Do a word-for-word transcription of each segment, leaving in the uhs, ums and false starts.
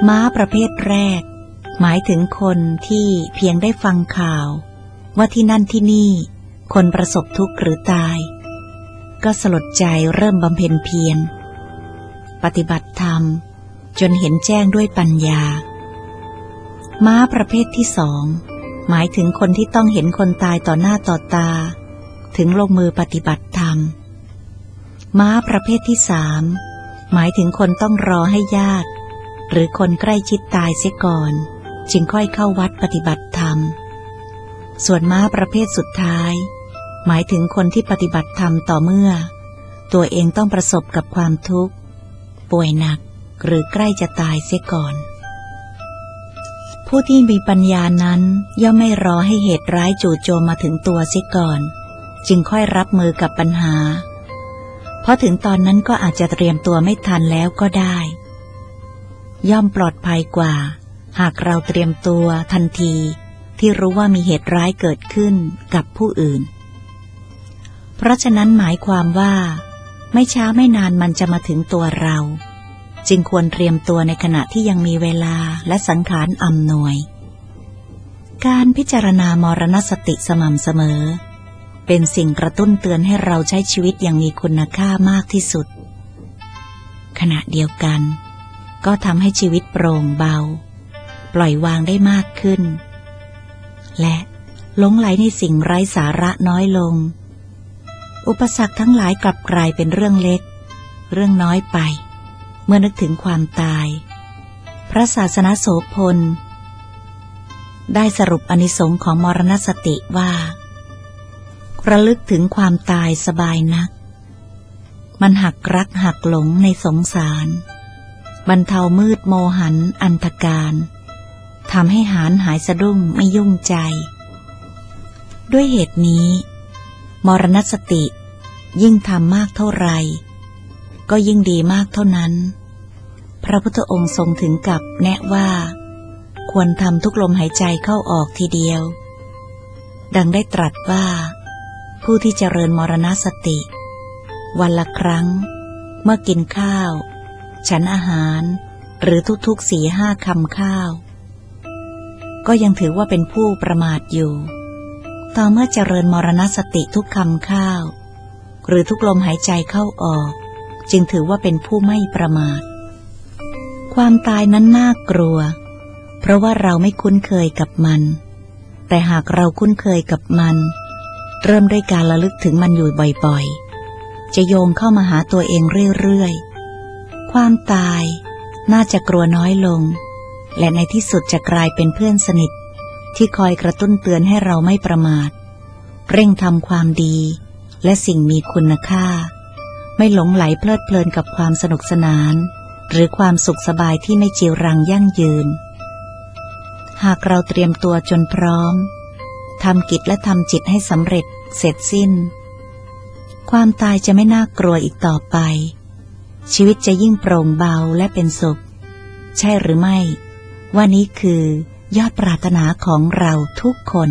ม้าประเภทแรกหมายถึงคนที่เพียงได้ฟังข่าวว่าที่นั่นที่นี่คนประสบทุกข์หรือตายก็สลดใจเริ่มบำเพ็ญเพียรปฏิบัติธรรมจนเห็นแจ้งด้วยปัญญาม้าประเภทที่สองหมายถึงคนที่ต้องเห็นคนตายต่อหน้าต่อตาถึงลงมือปฏิบัติธรรมม้าประเภทที่สามหมายถึงคนต้องรอให้ญาติหรือคนใกล้ชิดตายเสียก่อนจึงค่อยเข้าวัดปฏิบัติธรรมส่วนม้าประเภทสุดท้ายหมายถึงคนที่ปฏิบัติธรรมต่อเมื่อตัวเองต้องประสบกับความทุกข์ป่วยหนักหรือใกล้จะตายเสียก่อนผู้ที่มีปัญญานั้นย่อมไม่รอให้เหตุร้ายจู่โจมมาถึงตัวเสียก่อนจึงค่อยรับมือกับปัญหาเพราะถึงตอนนั้นก็อาจจะเตรียมตัวไม่ทันแล้วก็ได้ย่อมปลอดภัยกว่าหากเราเตรียมตัวทันทีที่รู้ว่ามีเหตุร้ายเกิดขึ้นกับผู้อื่นเพราะฉะนั้นหมายความว่าไม่ช้าไม่นานมันจะมาถึงตัวเราจึงควรเตรียมตัวในขณะที่ยังมีเวลาและสังขารอำนวยการพิจารณามรณสติสม่ำเสมอเป็นสิ่งกระตุ้นเตือนให้เราใช้ชีวิตอย่างมีคุณค่ามากที่สุดขณะเดียวกันก็ทำให้ชีวิตโปร่งเบาปล่อยวางได้มากขึ้นและหลงไหลในสิ่งไร้สาระน้อยลงอุปสรรคทั้งหลายกลับกลายเป็นเรื่องเล็กเรื่องน้อยไปเมื่อนึกถึงความตายพระศาสนโสพลได้สรุปอานิสงส์ของมรณสติว่าระลึกถึงความตายสบายนักมันหักรักหักหลงในสงสารบรรเทามืดโมหันอันธการทำให้หานหายสะดุ้งไม่ยุ่งใจด้วยเหตุนี้มรณสติยิ่งทำมากเท่าไรก็ยิ่งดีมากเท่านั้นพระพุทธองค์ทรงถึงกับแนะว่าควรทำทุกลมหายใจเข้าออกทีเดียวดังได้ตรัสว่าผู้ที่เจริญมรณสติวันละครั้งเมื่อกินข้าวฉันอาหารหรือทุกๆสี่ห้าคำข้าวก็ยังถือว่าเป็นผู้ประมาทอยู่ต่อเมื่อเจริญมรณสติทุกคำข้าวหรือทุกลมหายใจเข้าออกจึงถือว่าเป็นผู้ไม่ประมาทความตายนั้นน่ากลัวเพราะว่าเราไม่คุ้นเคยกับมันแต่หากเราคุ้นเคยกับมันเริ่มด้วยการระลึกถึงมันอยู่บ่อยๆจะโยงเข้ามาหาตัวเองเรื่อยๆความตายน่าจะกลัวน้อยลงและในที่สุดจะกลายเป็นเพื่อนสนิทที่คอยกระตุ้นเตือนให้เราไม่ประมาทเร่งทำความดีและสิ่งมีคุณค่าไม่หลงไหลเพลิดเพลินกับความสนุกสนานหรือความสุขสบายที่ไม่จีรังยั่งยืนหากเราเตรียมตัวจนพร้อมทำกิจและทำจิตให้สำเร็จเสร็จสิ้นความตายจะไม่น่ากลัวอีกต่อไปชีวิตจะยิ่งโปร่งเบาและเป็นสุขใช่หรือไม่ว่านี้คือยอดปรารถนาของเราทุกคน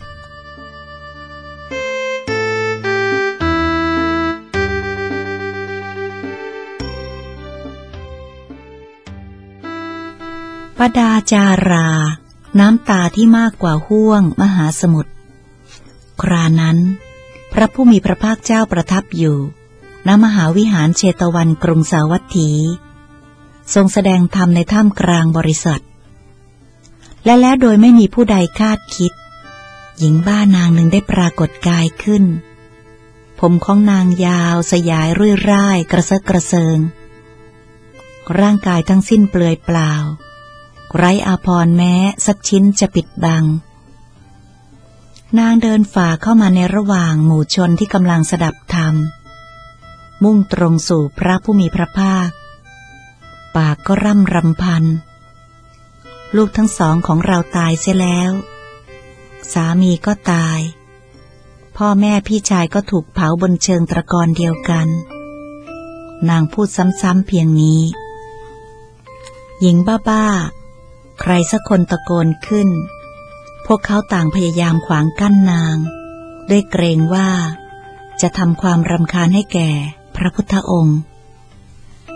ปดาจาราน้ำตาที่มากกว่าห้วงมหาสมุทรครานั้นพระผู้มีพระภาคเจ้าประทับอยู่ณมหาวิหารเชตวันกรุงสาวัตถีทรงแสดงธรรมในท่ามกลางบริษัทและแล้วโดยไม่มีผู้ใดคาดคิดหญิงบ้านางหนึ่งได้ปรากฏกายขึ้นผมของนางยาวสยายรุ่ยร่ายกระเซาะกระเซิงร่างกายทั้งสิ้นเปลือยเปล่าไร้อาภรณ์แม้สักชิ้นจะปิดบังนางเดินฝ่าเข้ามาในระหว่างหมู่ชนที่กำลังสดับธรรมมุ่งตรงสู่พระผู้มีพระภาคปากก็ร่ำรำพันลูกทั้งสองของเราตายเสียแล้วสามีก็ตายพ่อแม่พี่ชายก็ถูกเผาบนเชิงตะกอนเดียวกันนางพูดซ้ำๆเพียงนี้หญิงบ้าๆใครสักคนตะโกนขึ้นพวกเขาต่างพยายามขวางกั้นนางด้วยเกรงว่าจะทำความรำคาญให้แก่พระพุทธองค์พ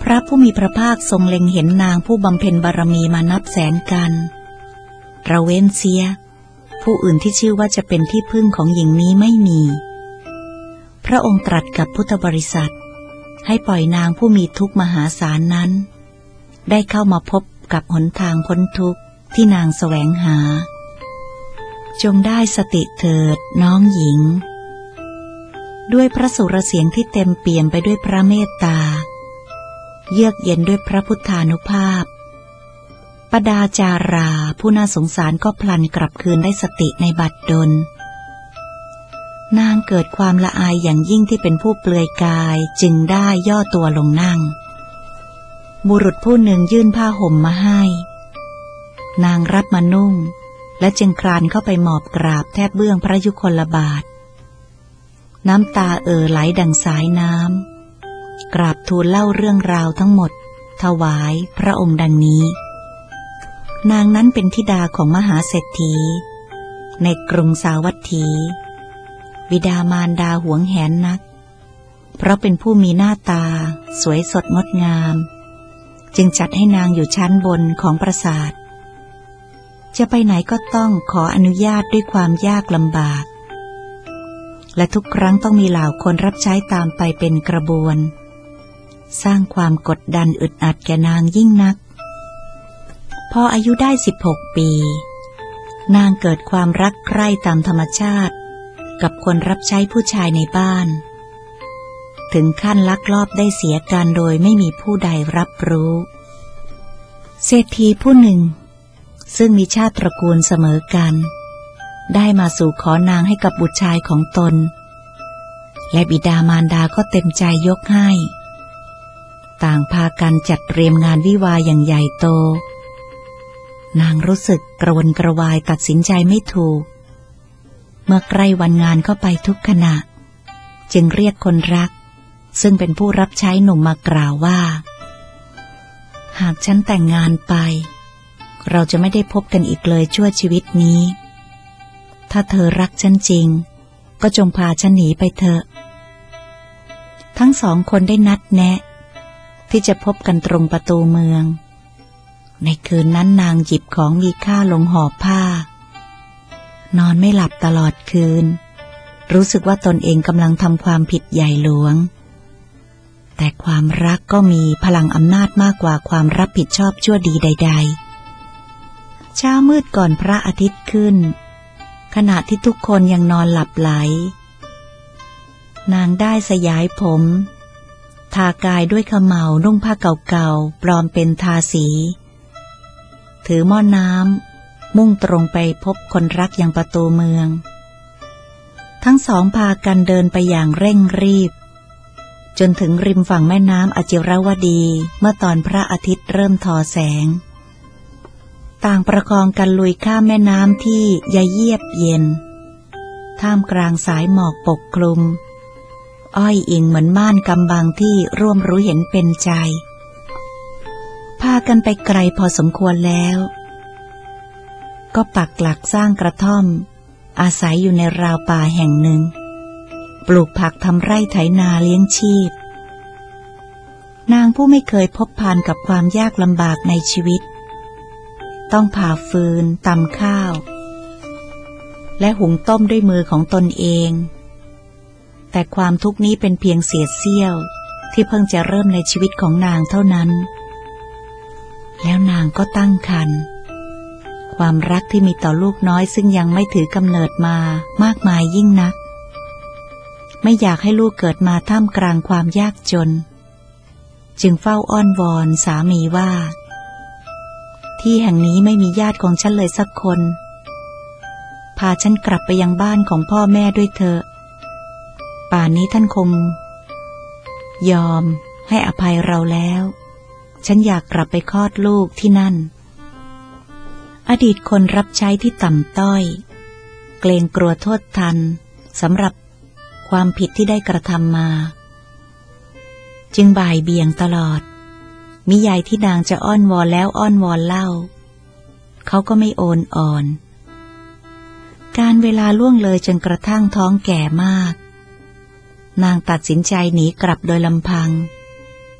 ระผู้มีพระภาคทรงเล็งเห็นนางผู้บำเพ็ญบารมีมานับแสนกันระเว้นเสียผู้อื่นที่ชื่อว่าจะเป็นที่พึ่งของหญิงนี้ไม่มีพระองค์ตรัสกับพุทธบริษัทให้ปล่อยนางผู้มีทุกข์มหาศาลนั้นได้เข้ามาพบกับหนทางพ้นทุกข์ที่นางแสวงหาจงได้สติเถิดน้องหญิงด้วยพระสุรเสียงที่เต็มเปี่ยมไปด้วยพระเมตตาเยือกเย็นด้วยพระพุทธานุภาพปดาจาราผู้น่าสงสารก็พลันกลับคืนได้สติในบัดดลนางเกิดความละอายอย่างยิ่งที่เป็นผู้เปลือยกายจึงได้ย่อตัวลงนั่งบุรุษผู้หนึ่งยื่นผ้าห่มมาให้นางรับมานุ่งและจึงคลานเข้าไปหมอบกราบแทบเบื้องพระยุคลบาทน้ำตาเอ่อไหลดังสายน้ำกราบทูลเล่าเรื่องราวทั้งหมดถวายพระองค์ดังนี้นางนั้นเป็นธิดาของมหาเศรษฐีในกรุงสาวัตถีบิดามารดาหวงแหนนักเพราะเป็นผู้มีหน้าตาสวยสดงดงามจึงจัดให้นางอยู่ชั้นบนของปราสาทจะไปไหนก็ต้องขออนุญาตด้วยความยากลำบากและทุกครั้งต้องมีเหล่าคนรับใช้ตามไปเป็นกระบวนสร้างความกดดันอึดอัดแก่นางยิ่งนักพออายุได้สิบหกปีนางเกิดความรักใคร่ตามธรรมชาติกับคนรับใช้ผู้ชายในบ้านถึงขั้นลักลอบได้เสียกันโดยไม่มีผู้ใดรับรู้เศรษฐีผู้หนึ่งซึ่งมีชาติตระกูลเสมอกันได้มาสู่ขอนางให้กับบุตรชายของตนและบิดามารดาก็เต็มใจยกให้ต่างพากันจัดเตรียมงานวิวาห์อย่างใหญ่โตนางรู้สึกกระวนกระวายตัดสินใจไม่ถูกเมื่อใกล้วันงานเข้าไปทุกขณะจึงเรียกคนรักซึ่งเป็นผู้รับใช้หนุ่มมากล่าวว่าหากฉันแต่งงานไปเราจะไม่ได้พบกันอีกเลยชั่วชีวิตนี้ถ้าเธอรักฉันจริงก็จงพาฉันหนีไปเถอะทั้งสองคนได้นัดแนะที่จะพบกันตรงประตูเมืองในคืนนั้นนางหยิบของมีค่าลงห่อผ้านอนไม่หลับตลอดคืนรู้สึกว่าตนเองกำลังทำความผิดใหญ่หลวงแต่ความรักก็มีพลังอำนาจมากกว่าความรับผิดชอบชั่วดีใดๆเช้ามืดก่อนพระอาทิตย์ขึ้นขณะที่ทุกคนยังนอนหลับไหลนางได้สยายผมทากายด้วยเขม่านุ่งผ้าเก่าๆปลอมเป็นทาสีถือหม้อน้ำมุ่งตรงไปพบคนรักยังประตูเมืองทั้งสองพากันเดินไปอย่างเร่งรีบจนถึงริมฝั่งแม่น้ำอจิรวดีเมื่อตอนพระอาทิตย์เริ่มทอแสงต่างประคองกันลุยข้ามแม่น้ำที่ยะเยียบเย็นท่ามกลางสายหมอกปกคลุมอ้อยอิงเหมือนม่านกำบังที่ร่วมรู้เห็นเป็นใจพากันไปไกลพอสมควรแล้วก็ปักหลักสร้างกระท่อมอาศัยอยู่ในราวป่าแห่งหนึ่งปลูกผักทำไร่ไถนาเลี้ยงชีพนางผู้ไม่เคยพบพานกับความยากลำบากในชีวิตต้องผ่าฟืนตำข้าวและหุงต้มด้วยมือของตนเองแต่ความทุกข์นี้เป็นเพียงเศษเสี้ยวที่เพิ่งจะเริ่มในชีวิตของนางเท่านั้นแล้วนางก็ตั้งครรภ์ความรักที่มีต่อลูกน้อยซึ่งยังไม่ถือกำเนิดมามากมายยิ่งนักไม่อยากให้ลูกเกิดมาท่ามกลางความยากจนจึงเฝ้าอ้อนวอนสามีว่าที่แห่งนี้ไม่มีญาติของฉันเลยสักคนพาฉันกลับไปยังบ้านของพ่อแม่ด้วยเถอะป่านนี้ท่านคงยอมให้อภัยเราแล้วฉันอยากกลับไปคลอดลูกที่นั่นอดีตคนรับใช้ที่ต่ำต้อยเกรงกลัวโทษทันสำหรับความผิดที่ได้กระทำมาจึงบ่ายเบี่ยงตลอดมิยายที่นางจะอ้อนวอนแล้วอ้อนวอนเล่าเขาก็ไม่โอนอ่อนการเวลาล่วงเลยจนกระทั่งท้องแก่มากนางตัดสินใจหนีกลับโดยลำพัง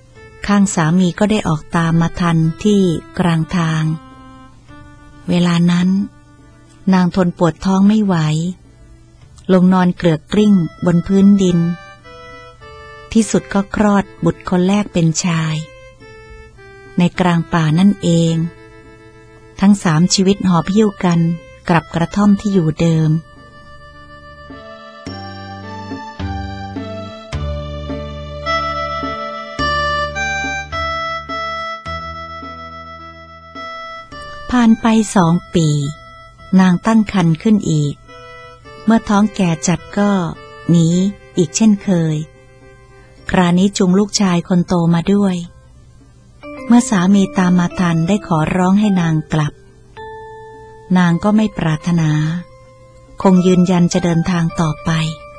ข้างสามีก็ได้ออกตามมาทันที่กลางทางเวลานั้นนางทนปวดท้องไม่ไหวลงนอนเกลือกกลิ้งบนพื้นดินที่สุดก็คลอดบุตรคนแรกเป็นชายในกลางป่านั่นเองทั้งสามชีวิตหอบหิ้วกันกลับกระท่อมที่อยู่เดิมผ่านไปสองปีนางตั้งครรภ์ขึ้นอีกเมื่อท้องแก่จัดก็หนีอีกเช่นเคยคราวนี้จูงลูกชายคนโตมาด้วยเมื่อสามีตามมาทันได้ขอร้องให้นางกลับนางก็ไม่ปรารถนาคงยืนยันจะเดินทางต่อไป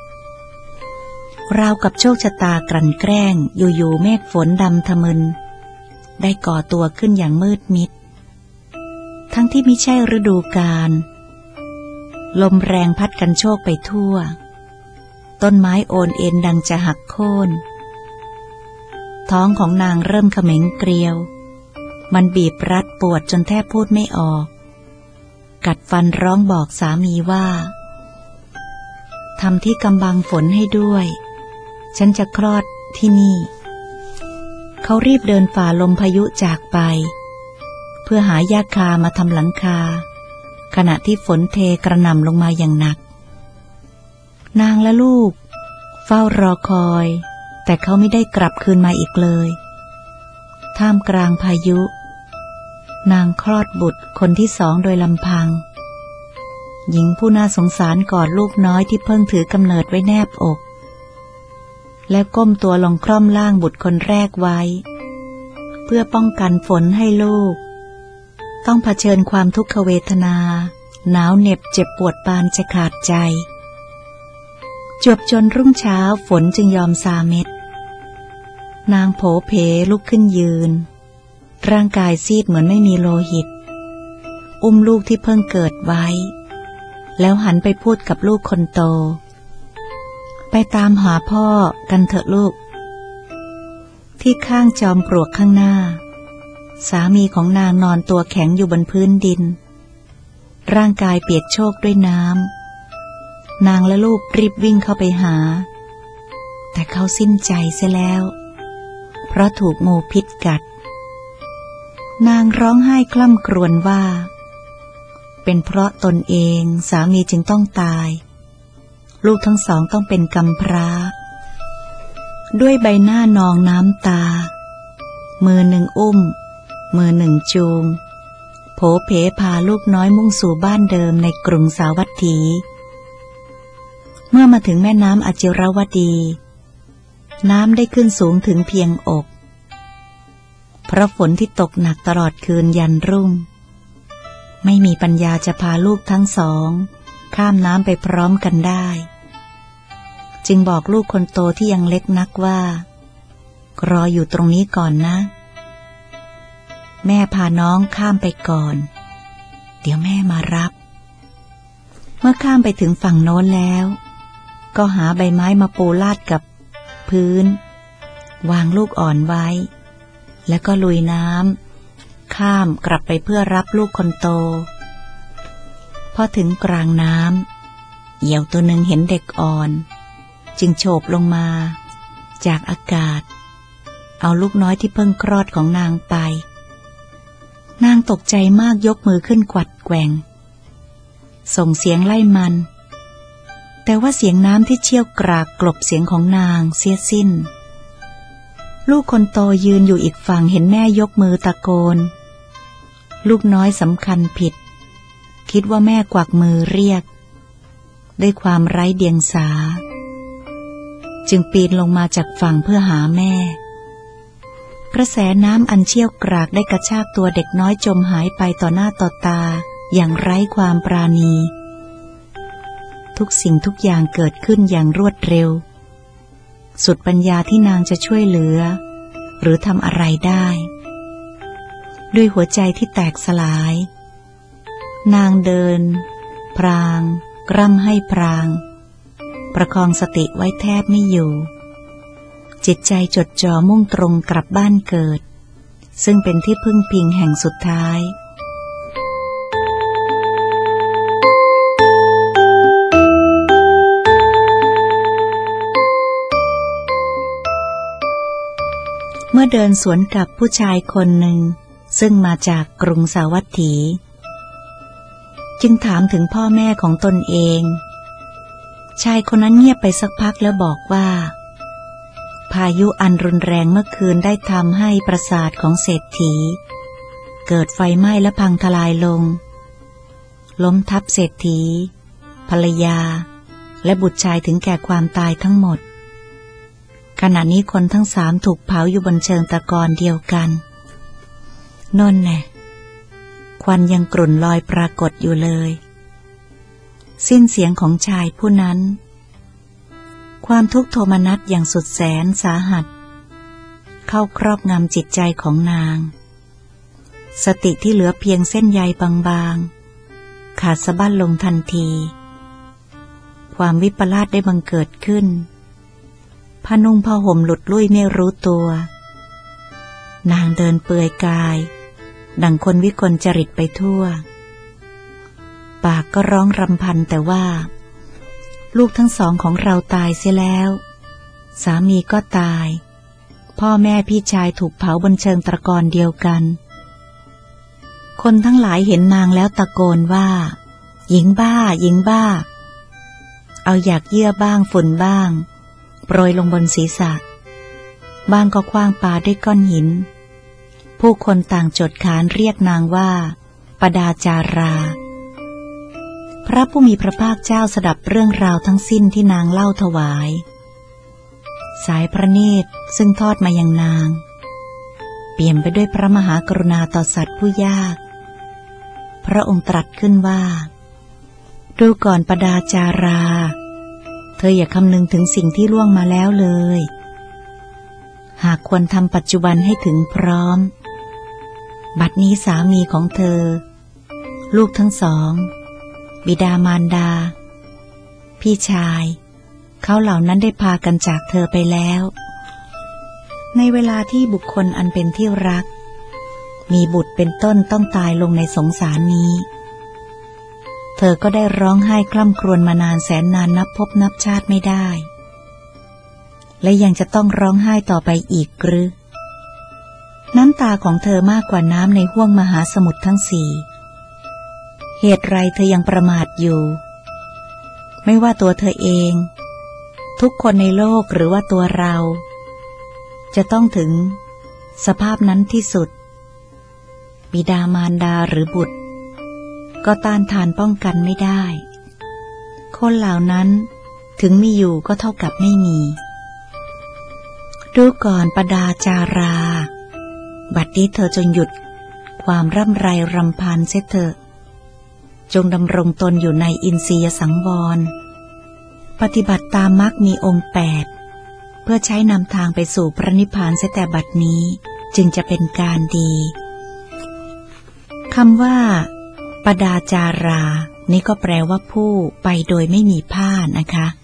ราวกับโชคชะตากลั่นแกล้งอยู่ๆเมฆฝนดำทะมึนได้ก่อตัวขึ้นอย่างมืดมิดทั้งที่มิใช่ฤดูกาลลมแรงพัดกันโชกไปทั่วต้นไม้โอนเอ็นดังจะหักโค่นท้องของนางเริ่มเขม็งเกลียวมันบีบรัดปวดจนแทบพูดไม่ออกกัดฟันร้องบอกสามีว่าทำที่กำบังฝนให้ด้วยฉันจะคลอดที่นี่เขารีบเดินฝ่าลมพายุจากไปเพื่อหาหญ้าคามาทำหลังคาขณะที่ฝนเทกระหน่ำลงมาอย่างหนักนางและลูกเฝ้ารอคอยแต่เขาไม่ได้กลับคืนมาอีกเลยท่ามกลางพายุนางคลอดบุตรคนที่สองโดยลำพังหญิงผู้น่าสงสารกอดลูกน้อยที่เพิ่งถือกำเนิดไว้แนบอกแล้วก้มตัวลงคร่อมล่างบุตรคนแรกไว้เพื่อป้องกันฝนให้ลูกต้องเผชิญความทุกขเวทนาหนาวเหน็บเจ็บปวดปานจะขาดใจจวบจนรุ่งเช้าฝนจึงยอมซาเม็ดนางโผเพลุกขึ้นยืนร่างกายซีดเหมือนไม่มีโลหิตอุ้มลูกที่เพิ่งเกิดไว้แล้วหันไปพูดกับลูกคนโตไปตามหาพ่อกันเถอะลูกที่ข้างจอมปลวกข้างหน้าสามีของนางนอนตัวแข็งอยู่บนพื้นดินร่างกายเปียกโชกด้วยน้ำนางและลูกรีบวิ่งเข้าไปหาแต่เขาสิ้นใจเสียแล้วเพราะถูกงูพิษกัดนางร้องไห้คร่ำครวญว่าเป็นเพราะตนเองสามีจึงต้องตายลูกทั้งสองต้องเป็นกำพร้าด้วยใบหน้านองน้ำตามือหนึ่งอุ้มมือหนึ่งจูงโผเพพาลูกน้อยมุ่งสู่บ้านเดิมในกรุงสาวัตถีเมื่อมาถึงแม่น้ำอจิรวดีน้ำได้ขึ้นสูงถึงเพียงอกเพราะฝนที่ตกหนักตลอดคืนยันรุ่งไม่มีปัญญาจะพาลูกทั้งสองข้ามน้ำไปพร้อมกันได้จึงบอกลูกคนโตที่ยังเล็กนักว่ารออยู่ตรงนี้ก่อนนะแม่พาน้องข้ามไปก่อนเดี๋ยวแม่มารับเมื่อข้ามไปถึงฝั่งโน้นแล้วก็หาใบไม้มาปูลาดกับพื้นวางลูกอ่อนไว้แล้วก็ลุยน้ำข้ามกลับไปเพื่อรับลูกคนโตพอถึงกลางน้ำเหยี่ยวตัวหนึ่งเห็นเด็กอ่อนจึงโฉบลงมาจากอากาศเอาลูกน้อยที่เพิ่งคลอดของนางไปนางตกใจมากยกมือขึ้นกวัดแกว่งส่งเสียงไล่มันแต่ว่าเสียงน้ำที่เชี่ยวกรากกลบเสียงของนางเสียสิ้นลูกคนโตยืนอยู่อีกฝั่งเห็นแม่ยกมือตะโกนลูกน้อยสำคัญผิดคิดว่าแม่กวักมือเรียกด้วยความไร้เดียงสาจึงปีนลงมาจากฝั่งเพื่อหาแม่กระแสน้ำอันเชี่ยวกรากได้กระชากตัวเด็กน้อยจมหายไปต่อหน้าต่อตาอย่างไร้ความปราณีทุกสิ่งทุกอย่างเกิดขึ้นอย่างรวดเร็วสุดปัญญาที่นางจะช่วยเหลือหรือทำอะไรได้ด้วยหัวใจที่แตกสลายนางเดินพรางกร่ำให้พรางประคองสติไว้แทบไม่อยู่จิตใจจดจ่อมุ่งตรงกลับบ้านเกิดซึ่งเป็นที่พึ่งพิงแห่งสุดท้ายเมื่อเดินสวนกับผู้ชายคนหนึ่งซึ่งมาจากกรุงสาวัตถีจึงถามถึงพ่อแม่ของตนเองชายคนนั้นเงียบไปสักพักแล้วบอกว่าพายุอันรุนแรงเมื่อคืนได้ทำให้ปราสาทของเศรษฐีเกิดไฟไหม้และพังทลายลงล้มทับเศรษฐีภรรยาและบุตรชายถึงแก่ความตายทั้งหมดขณะนี้คนทั้งสามถูกเผาอยู่บนเชิงตะกอนเดียวกันนนแน่ควันยังกรุ่นลอยปรากฏอยู่เลยสิ้นเสียงของชายผู้นั้นความทุกข์โทมนัสอย่างสุดแสนสาหัสเข้าครอบงำจิตใจของนางสติที่เหลือเพียงเส้นใยบางๆขาดสะบั้นลงทันทีความวิปลาสได้บังเกิดขึ้นผ้านุ่งผ้าห่มหลุดลุ่ยไม่รู้ตัวนางเดินเปลือยกายดังคนวิกลจริตไปทั่วปากก็ร้องรำพันแต่ว่าลูกทั้งสองของเราตายเสียแล้วสามีก็ตายพ่อแม่พี่ชายถูกเผาบนเชิงตะกอนเดียวกันคนทั้งหลายเห็นนางแล้วตะโกนว่าหญิงบ้าหญิงบ้าเอาอยากเยื่อบ้างฝุ่นบ้างโปรยลงบนศีรษะบ้างก็ขว้างปาด้วยก้อนหินผู้คนต่างจดขานเรียกนางว่าปดาจาราพระผู้มีพระภาคเจ้าสดับเรื่องราวทั้งสิ้นที่นางเล่าถวายสายพระเนตรซึ่งทอดมายังนางเปี่ยมไปด้วยพระมหากรุณาต่อสัตว์ผู้ยากพระองค์ตรัสขึ้นว่าดูก่อนปดาจาราเธออย่าคำนึงถึงสิ่งที่ล่วงมาแล้วเลยหากควรทำปัจจุบันให้ถึงพร้อมบัดนี้สามีของเธอลูกทั้งสองบิดามารดาพี่ชายเขาเหล่านั้นได้พากันจากเธอไปแล้วในเวลาที่บุคคลอันเป็นที่รักมีบุตรเป็นต้นต้องตายลงในสงสารนี้เธอก็ได้ร้องไห้คร่ำครวญมานานแสนนานนับพบนับชาติไม่ได้และยังจะต้องร้องไห้ต่อไปอีกหรือน้ำตาของเธอมากกว่าน้ำในห้วงมหาสมุทรทั้งสี่เหตุไรเธอยังประมาทอยู่ไม่ว่าตัวเธอเองทุกคนในโลกหรือว่าตัวเราจะต้องถึงสภาพนั้นที่สุดบิดามารดาหรือบุตรก็ต้านทานป้องกันไม่ได้คนเหล่านั้นถึงมีอยู่ก็เท่ากับไม่มีดูก่อนปดาจาราบัดนี้เธอจงหยุดความร่ำไรรำพันเสียเถอะจงดำรงตนอยู่ในอินทรียสังวรปฏิบัติตามมรรคมีองค์แปดเพื่อใช้นำทางไปสู่พระนิพพานเสียแต่บัดนี้จึงจะเป็นการดีคำว่าปดาจารานี่ก็แปลว่าผู้ไปโดยไม่มีผ้านะคะ